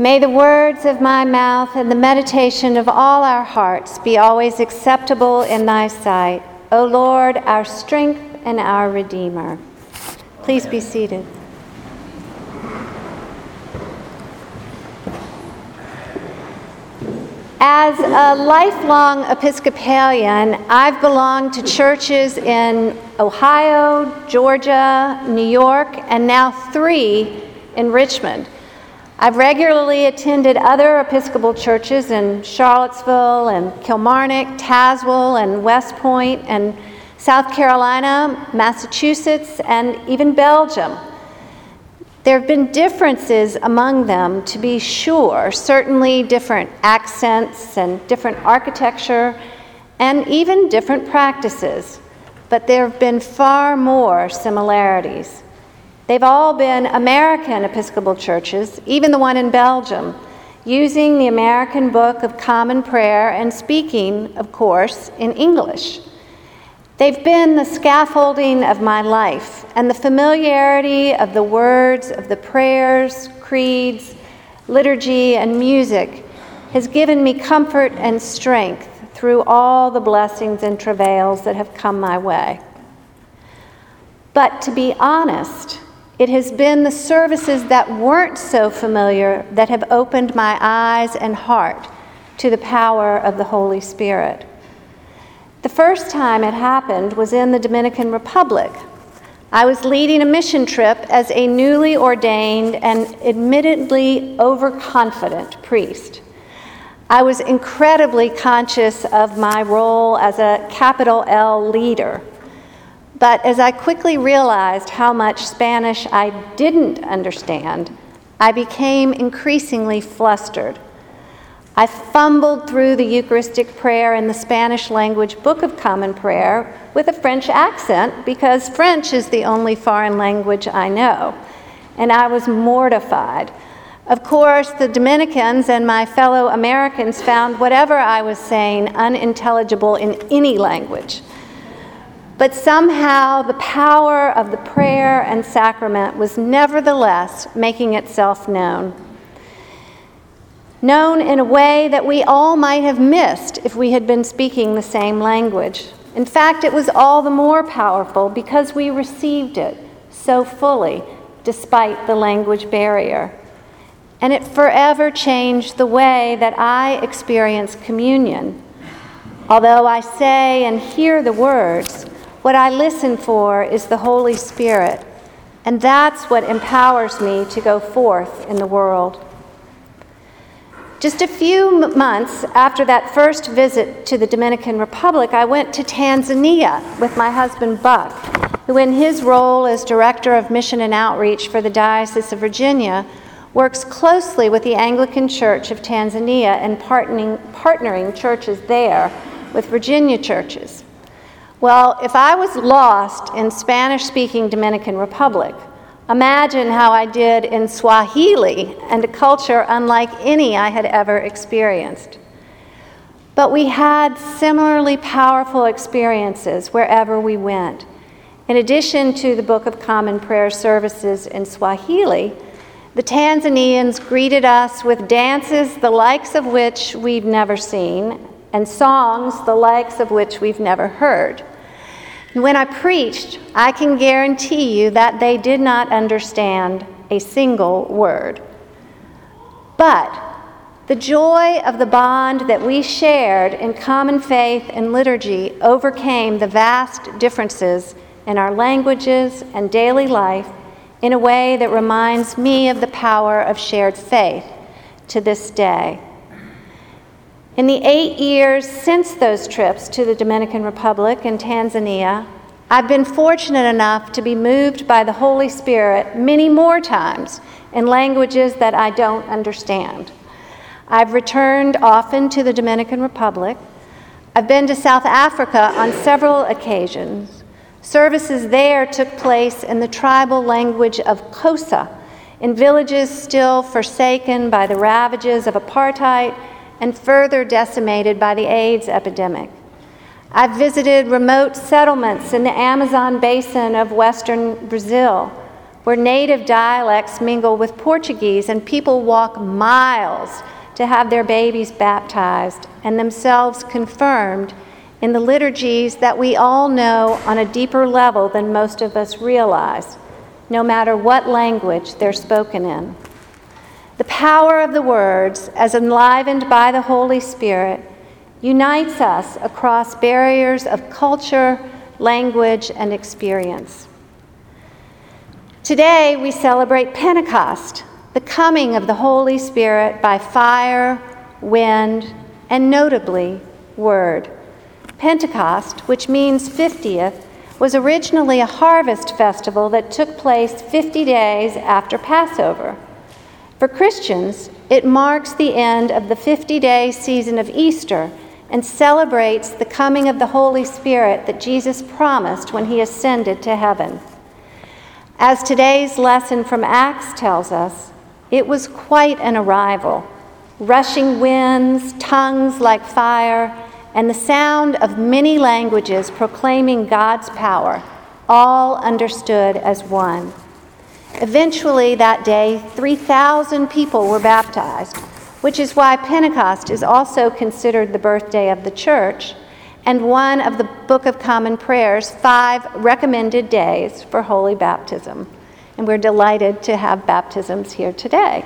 May the words of my mouth and the meditation of all our hearts be always acceptable in thy sight, O Lord, our strength and our Redeemer. Please be seated. As a lifelong Episcopalian, I've belonged to churches in Ohio, Georgia, New York, and now 3 in Richmond. I've regularly attended other Episcopal churches in Charlottesville and Kilmarnock, Tazewell and West Point and South Carolina, Massachusetts, and even Belgium. There have been differences among them, to be sure, certainly different accents and different architecture and even different practices, but there have been far more similarities. They've all been American Episcopal churches, even the one in Belgium, using the American Book of Common Prayer and speaking, of course, in English. They've been the scaffolding of my life, and the familiarity of the words of the prayers, creeds, liturgy, and music has given me comfort and strength through all the blessings and travails that have come my way. But to be honest, it has been the services that weren't so familiar that have opened my eyes and heart to the power of the Holy Spirit. The first time it happened was in the Dominican Republic. I was leading a mission trip as a newly ordained and admittedly overconfident priest. I was incredibly conscious of my role as a capital L leader. But as I quickly realized how much Spanish I didn't understand, I became increasingly flustered. I fumbled through the Eucharistic prayer in the Spanish language Book of Common Prayer with a French accent because French is the only foreign language I know, and I was mortified. Of course, the Dominicans and my fellow Americans found whatever I was saying unintelligible in any language. But somehow the power of the prayer and sacrament was nevertheless making itself known. Known in a way that we all might have missed if we had been speaking the same language. In fact, it was all the more powerful because we received it so fully, despite the language barrier. And it forever changed the way that I experience communion. Although I say and hear the words, what I listen for is the Holy Spirit, and that's what empowers me to go forth in the world. Just a few months after that first visit to the Dominican Republic, I went to Tanzania with my husband Buck, who in his role as Director of Mission and Outreach for the Diocese of Virginia, works closely with the Anglican Church of Tanzania and partnering churches there with Virginia churches. Well, if I was lost in Spanish-speaking Dominican Republic, imagine how I did in Swahili and a culture unlike any I had ever experienced. But we had similarly powerful experiences wherever we went. In addition to the Book of Common Prayer services in Swahili, the Tanzanians greeted us with dances the likes of which we've never seen and songs the likes of which we've never heard. When I preached, I can guarantee you that they did not understand a single word. But the joy of the bond that we shared in common faith and liturgy overcame the vast differences in our languages and daily life in a way that reminds me of the power of shared faith to this day. In the 8 years since those trips to the Dominican Republic and Tanzania, I've been fortunate enough to be moved by the Holy Spirit many more times in languages that I don't understand. I've returned often to the Dominican Republic. I've been to South Africa on several occasions. Services there took place in the tribal language of Xhosa, in villages still forsaken by the ravages of apartheid and further decimated by the AIDS epidemic. I've visited remote settlements in the Amazon basin of western Brazil, where native dialects mingle with Portuguese and people walk miles to have their babies baptized and themselves confirmed in the liturgies that we all know on a deeper level than most of us realize, no matter what language they're spoken in. The power of the words, as enlivened by the Holy Spirit, unites us across barriers of culture, language, and experience. Today, we celebrate Pentecost, the coming of the Holy Spirit by fire, wind, and notably, word. Pentecost, which means 50th, was originally a harvest festival that took place 50 days after Passover. For Christians, it marks the end of the 50-day season of Easter and celebrates the coming of the Holy Spirit that Jesus promised when he ascended to heaven. As today's lesson from Acts tells us, it was quite an arrival. Rushing winds, tongues like fire, and the sound of many languages proclaiming God's power, all understood as one. Eventually that day, 3,000 people were baptized, which is why Pentecost is also considered the birthday of the church and one of the Book of Common Prayer's 5 recommended days for holy baptism. And we're delighted to have baptisms here today.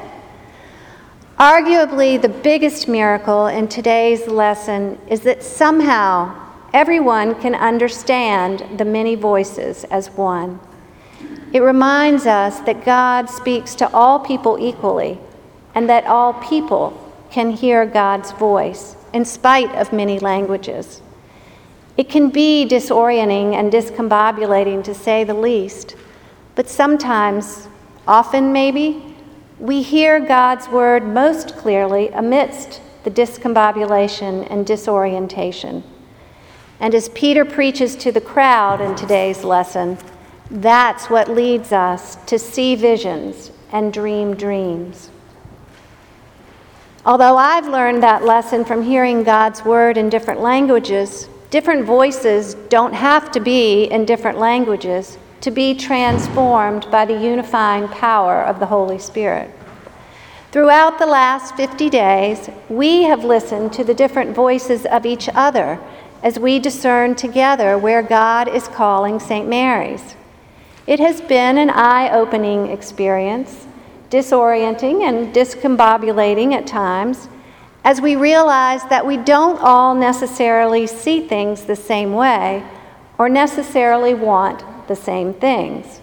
Arguably, the biggest miracle in today's lesson is that somehow everyone can understand the many voices as one. It reminds us that God speaks to all people equally and that all people can hear God's voice in spite of many languages. It can be disorienting and discombobulating, to say the least, but sometimes, often maybe, we hear God's word most clearly amidst the discombobulation and disorientation. And as Peter preaches to the crowd in today's lesson, that's what leads us to see visions and dream dreams. Although I've learned that lesson from hearing God's word in different languages, different voices don't have to be in different languages to be transformed by the unifying power of the Holy Spirit. Throughout the last 50 days, we have listened to the different voices of each other as we discern together where God is calling St. Mary's. It has been an eye-opening experience, disorienting and discombobulating at times, as we realize that we don't all necessarily see things the same way or necessarily want the same things.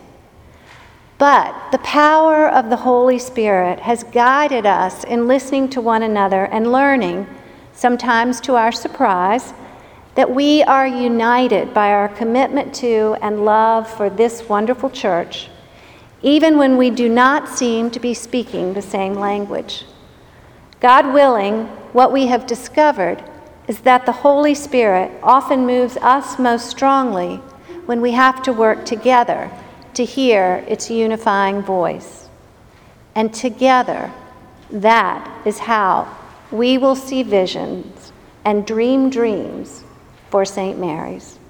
But the power of the Holy Spirit has guided us in listening to one another and learning, sometimes to our surprise, that we are united by our commitment to and love for this wonderful church, even when we do not seem to be speaking the same language. God willing, what we have discovered is that the Holy Spirit often moves us most strongly when we have to work together to hear its unifying voice. And together, that is how we will see visions and dream dreams for St. Mary's.